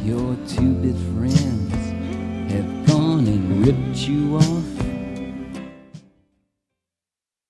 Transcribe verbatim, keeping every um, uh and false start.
Your two bit friends have gone and ripped you off.